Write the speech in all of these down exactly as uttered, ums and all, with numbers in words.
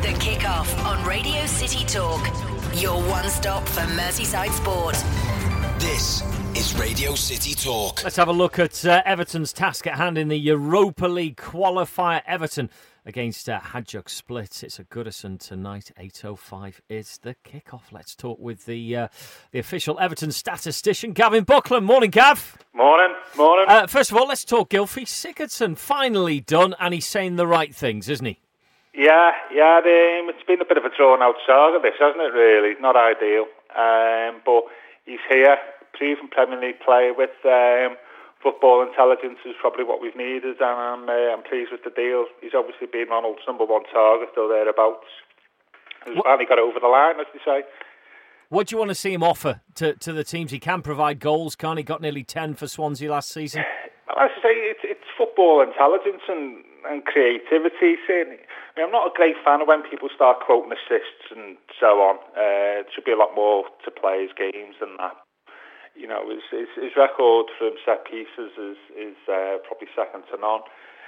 The Kick-Off on Radio City Talk. Your one stop for Merseyside sport. This is Radio City Talk. Let's have a look at uh, Everton's task at hand in the Europa League qualifier. Everton against uh, Hajduk Split. It's at Goodison tonight. eight oh five is the kick-off. Let's talk with the uh, the official Everton statistician, Gavin Buckland. Morning, Gav. Morning, morning. Uh, first of all, let's talk Gylfi Sigurdsson. Finally done, and he's saying the right things, isn't he? Yeah, yeah. The, um, it's been a bit of a drawn-out saga, this, hasn't it, really? Not ideal. Um, but he's here, proven Premier League player with um, football intelligence is probably what we've needed, and I'm, uh, I'm pleased with the deal. He's obviously been Ronald's number one target, or thereabouts. He's finally got it over the line, as they say. What do you want to see him offer to, to the teams? He can provide goals, can't he? Got nearly ten for Swansea last season. Well, as I say, it's, it's football intelligence and, and creativity. I mean, I'm not a great fan of when people start quoting assists and so on. Uh, there should be a lot more to players' games than that. You know, his, his, his record from set pieces is, is uh, probably second to none.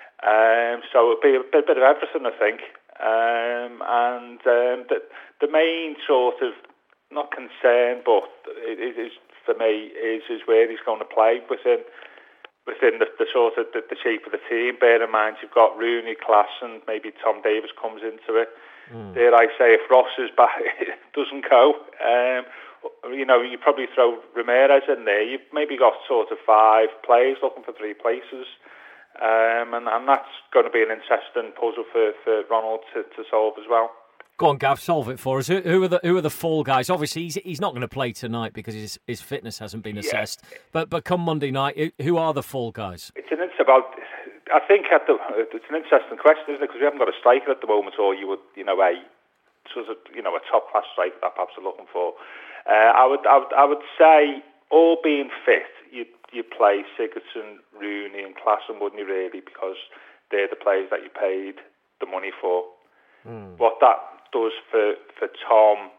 Um, so it'll be a bit, bit of everything, I think. Um, and um, the, the main sort of, not concern, but it, it is for me, is, is where he's going to play within within the, the sort of the, the shape of the team. Bear in mind, you've got Rooney, Klaassen, maybe Tom Davies comes into it. Mm. Dare I say, if Ross is back, it doesn't go. Um, you know, you probably throw Ramirez in there. You've maybe got sort of five players looking for three places. Um, and, and that's going to be an interesting puzzle for, for Ronald to, to solve as well. Go on, Gav, solve it for us. Who, who are the who are the fall guys? Obviously, he's he's not going to play tonight because his his fitness hasn't been assessed. Yeah. But but come Monday night, who are the fall guys? It's an it's about. I think at the it's an interesting question, isn't it? Because we haven't got a striker at the moment, or you would you know a sort of you know a top class striker that perhaps are looking for. Uh, I would I would I would say all being fit, you you play Sigurdsson, Rooney, and Klaassen, wouldn't you really? Because they're the players that you paid the money for. Mm. What that does for, for Tom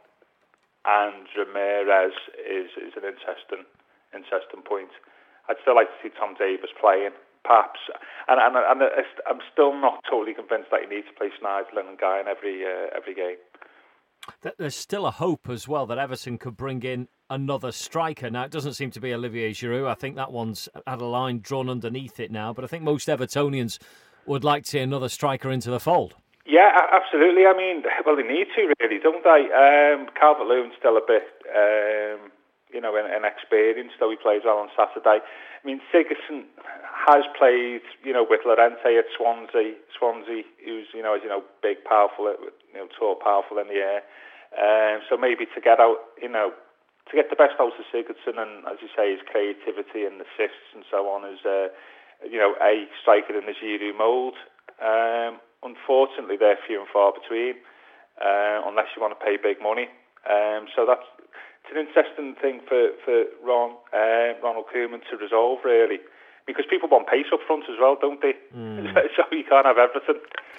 and Ramirez is, is an interesting interesting point. I'd still like to see Tom Davies playing, perhaps, and and, and I'm still not totally convinced that you need to play Schneiderlin and Guy in every uh, every game. There's still a hope as well that Everton could bring in another striker. Now, it doesn't seem to be Olivier Giroud. I think that one's had a line drawn underneath it now, but I think most Evertonians would like to see another striker into the fold. Yeah, absolutely. I mean, well, they need to, really, don't they? Um, Calvert-Lewin's still a bit, um, you know, inexperienced, though he plays well on Saturday. I mean, Sigurdsson has played, you know, with Llorente at Swansea, Swansea, who's, you know, as you know, big, powerful, you know, tall, powerful in the air. Um, so maybe to get out, you know, to get the best out of Sigurdsson, and as you say, his creativity and assists and so on, is, uh, you know, a striker in the Giroud mould. Um, Unfortunately, they're few and far between, uh, unless you want to pay big money. Um, so that's it's an interesting thing for, for Ron, uh, Ronald Koeman to resolve, really. Because people want pace up front as well, don't they? Mm. So you can't have everything.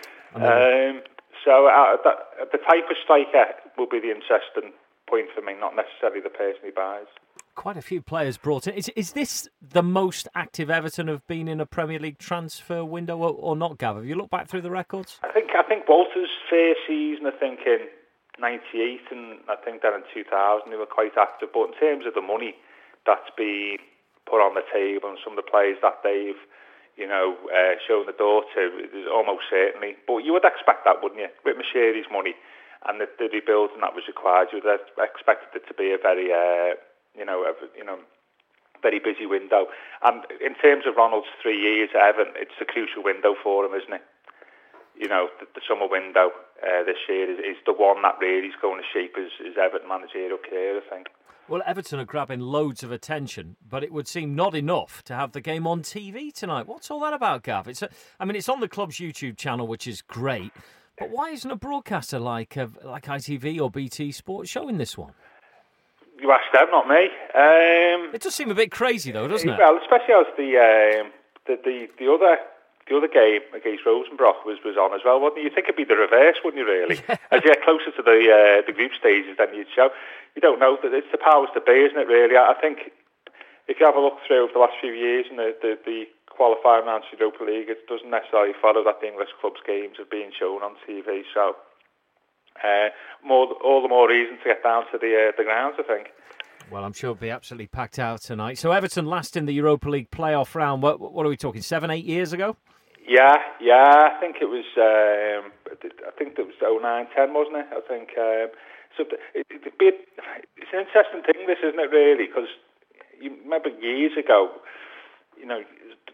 Um, so uh, that, the type of striker will be the interesting point for me, not necessarily the person he buys. Quite a few players brought in. Is is this the most active Everton have been in a Premier League transfer window, or, or not, Gav? Have you looked back through the records? I think I think Walter's first season, I think in ninety-eight, and I think then in two thousand, they were quite active. But in terms of the money that's been put on the table and some of the players that they've, you know, uh, shown the door to, almost certainly. But you would expect that, wouldn't you? With Mashiri's money and the, the rebuilding that was required, you would have expected it to be a very... Uh, You know, a, you know, very busy window. And in terms of Ronald's three years at Everton, it's a crucial window for him, isn't it? You know, the, the summer window uh, this year is, is the one that really is going to shape his, his Everton managerial career, I think. Well, Everton are grabbing loads of attention, but it would seem not enough to have the game on T V tonight. What's all that about, Gav? It's a, I mean, it's on the club's YouTube channel, which is great. But why isn't a broadcaster like uh, like I T V or B T Sport showing this one? You asked them, not me. Um, it does seem a bit crazy, though, doesn't it? Well, especially as the um, the, the the other the other game against Rosenbrock was, was on as well, wouldn't you? You'd think it'd be the reverse, wouldn't you? Really, yeah. As you get closer to the uh, the group stages, then you'd show. You don't know that it's the powers to be, isn't it? Really, I think if you have a look through over the last few years and the the, the qualifying round to Europa League, it doesn't necessarily follow that the English clubs' games are being shown on T V. So uh, more all the more reason to get down to the uh, the grounds, I think. Well, I'm sure it'll be absolutely packed out tonight. So Everton last in the Europa League playoff round. What, what are we talking? Seven, eight years ago? Yeah, yeah. I think it was. Um, I think it was oh nine ten, wasn't it? I think. Um, so it, it, it, it's an interesting thing, this, isn't it? Really, because you remember years ago, you know.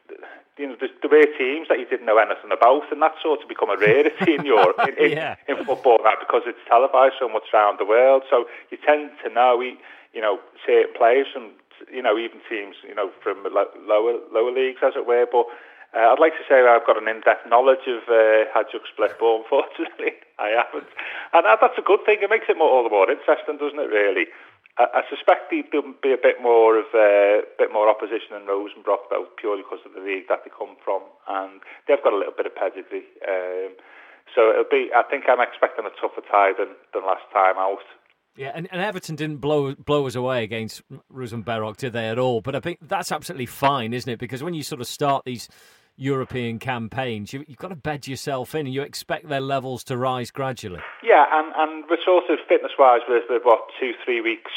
You know, there were teams that you didn't know anything about, and that's sort of become a rarity in Europe, in, in, yeah. in football now, because it's televised so much around the world. So you tend to know, you know, certain players and, you know, even teams, you know, from lower lower leagues, as it were. But uh, I'd like to say that I've got an in-depth knowledge of uh, Hajduk Split, but unfortunately I haven't. And that's a good thing. It makes it more, all the more interesting, doesn't it, really? I suspect there'll be a bit more of a uh, bit more opposition in Rosenbrock, though, purely because of the league that they come from, and they've got a little bit of pedigree. Um, so it'll be. I think I'm expecting a tougher tie than, than last time out. Yeah, and, and Everton didn't blow blow us away against Rosenbrock, did they, at all? But I think that's absolutely fine, isn't it? Because when you sort of start these European campaigns, you, you've got to bed yourself in, and you expect their levels to rise gradually. Yeah, and, and we're sort of fitness-wise, we're, we're what, two, three weeks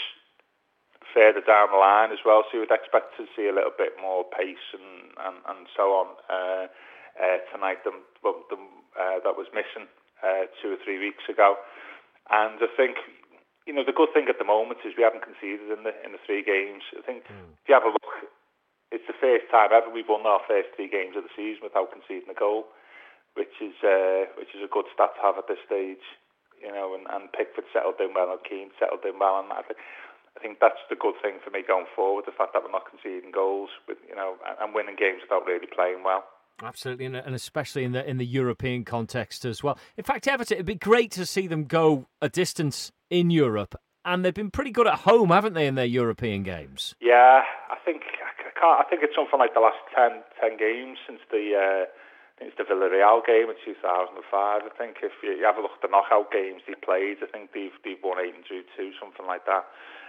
further down the line as well, so you would expect to see a little bit more pace and, and, and so on uh, uh, tonight than, than uh, that was missing uh, two or three weeks ago. And I think, you know, the good thing at the moment is we haven't conceded in the in the three games. I think mm. if you have a look, it's the first time ever we've won our first three games of the season without conceding a goal, which is uh, which is a good stat to have at this stage. You know, and, and Pickford settled in well, and Keane settled in well, and I think, I think that's the good thing for me going forward, the fact that we're not conceding goals, with, you know, and, and winning games without really playing well. Absolutely, and especially in the in the European context as well. In fact, Everton, it'd be great to see them go a distance in Europe, and they've been pretty good at home, haven't they, in their European games? Yeah, I think I can't. I think it's something like the last ten, ten games since the. Uh, I think it's the Villarreal game in two thousand five. I think if you, you have a look at the knockout games they played, I think they've they've won eight and drew two, something like that.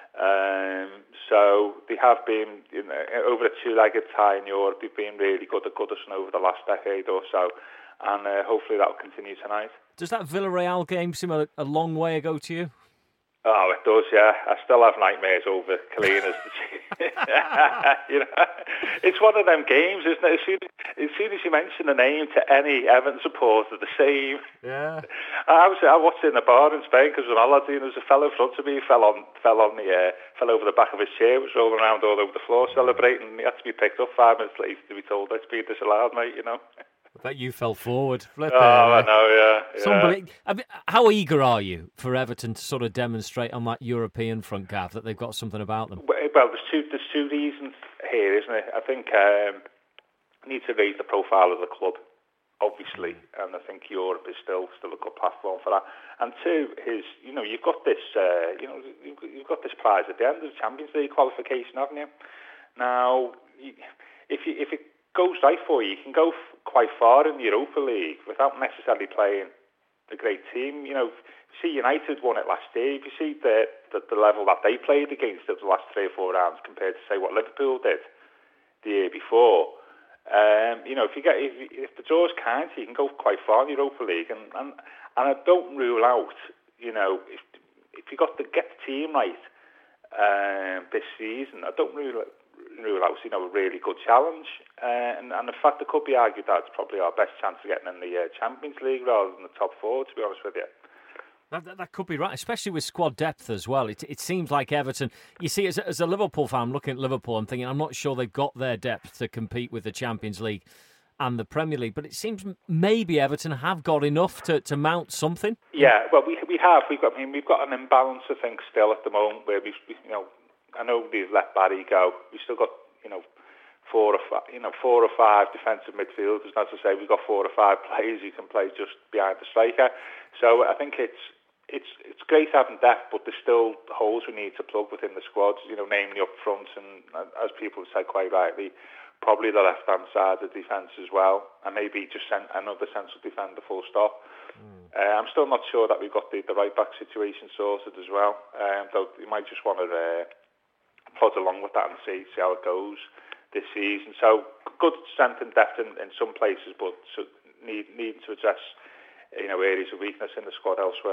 Um, so they have been, you know, over a two-legged tie in Europe. They've been really good at Goodison over the last decade or so, and uh, hopefully that will continue tonight. Does that Villarreal game seem a, a long way ago to you? Oh, it does, yeah. I still have nightmares over Colinas. You know, it's one of them games, isn't it? As soon, as soon as you mention the name to any Everton supporter, the same. Yeah. I was I watched it in a bar in Spain because when I was there was a fellow in front of me who fell on fell on the uh, fell over the back of his chair, was rolling around all over the floor celebrating. And he had to be picked up five minutes later to be told, "Let's be disallowed, mate." You know. I bet you fell forward. Flip oh, I know, yeah. yeah. I mean, how eager are you for Everton to sort of demonstrate on that European front, Gav, that they've got something about them? Well, there's two, there's two reasons here, isn't it? I think um, we need to raise the profile of the club, obviously, and I think Europe is still still a good platform for that. And two is, you know, you've got this, uh, you know, you've, you've got this prize at the end of the Champions League qualification, haven't you? Now, if you if it goes right for you, you can go f- quite far in the Europa League without necessarily playing a great team. You know, you see United won it last year. If you see the, the the level that they played against it the last three or four rounds compared to, say, what Liverpool did the year before, um, you know, if you get if, if the draw's kind, you can go quite far in the Europa League. And and, and I don't rule out, you know, if if you got to get the team right um, this season, I don't rule out. rule out, you know, a really good challenge, uh, and, and in fact it could be argued that it's probably our best chance of getting in the uh, Champions League rather than the top four, to be honest with you. That, that, that could be right, especially with squad depth as well. It, it seems like Everton, you see, as a, as a Liverpool fan, I'm looking at Liverpool and thinking, I'm not sure they've got their depth to compete with the Champions League and the Premier League, but it seems maybe Everton have got enough to, to mount something. Yeah, well, we we have. We've got. I mean, we've got an imbalance, I think, still at the moment where we, you know. I know we've let Barry go. We've still got, you know, four or five, you know, four or five defensive midfielders. Not to say we've got four or five players who can play just behind the striker. So I think it's it's it's great having depth, but there's still holes we need to plug within the squads. You know, namely up front, and as people have said quite rightly, probably the left-hand side of the defence as well, and maybe just send another central defender full stop. Mm. Uh, I'm still not sure that we've got the, the right-back situation sorted as well. Um, though you might just want to. Uh, plod along with that and see see how it goes this season. So good strength and depth in, in some places, but so need need to address, you know, areas of weakness in the squad elsewhere.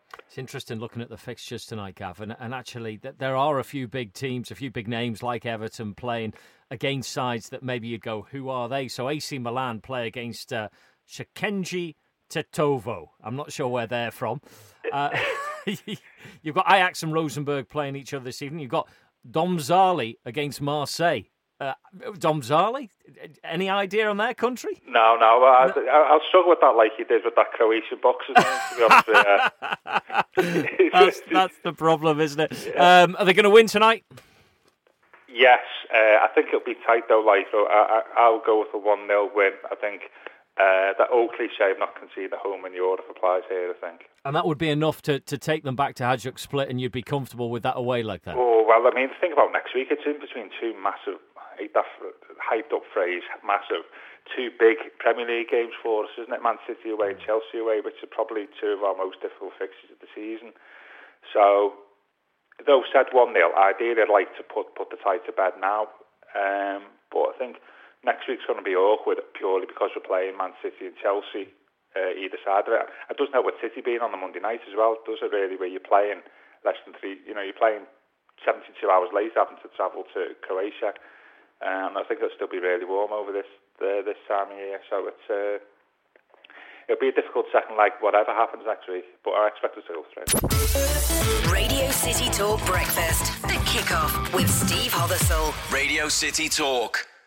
It's interesting looking at the fixtures tonight, Gav, and, and actually th- there are a few big teams, a few big names like Everton playing against sides that maybe you'd go, who are they? So A C Milan play against uh, Shevchenko Tetovo. I'm not sure where they're from. Uh, you've got Ajax and Rosenborg playing each other this evening. You've got Domzali against Marseille. Uh, Domzali? Any idea on their country? No, no. I, I'll struggle with that like you did with that Croatian boxer's name, to be honest with you. that's, that's the problem, isn't it? Yeah. Um, are they going to win tonight? Yes. Uh, I think it'll be tight, though. Like, so I, I, I'll go with a one nil win. I think uh, that old cliche of not conceding at home in Europe applies here, I think. And that would be enough to, to take them back to Hajduk Split, and you'd be comfortable with that away like that? Oh, well, I mean, think about next week. It's in between two massive... that hyped up phrase, massive, two big Premier League games for us, isn't it? Man City away and Chelsea away, which are probably two of our most difficult fixtures of the season. So, though said one nil, ideally I'd like to put, put the tie to bed now. Um, but I think next week's going to be awkward purely because we're playing Man City and Chelsea uh, either side of it. It doesn't help with City being on the Monday night as well, does it really, where you're playing less than three, you know, you're playing seventy-two hours later having to travel to Croatia. And I think it'll still be really warm over this uh, this time of year, so it's uh, it'll be a difficult second leg, whatever happens next week. But I expect us to go through. Radio City Talk Breakfast, the kickoff with Steve Hothersall. Radio City Talk.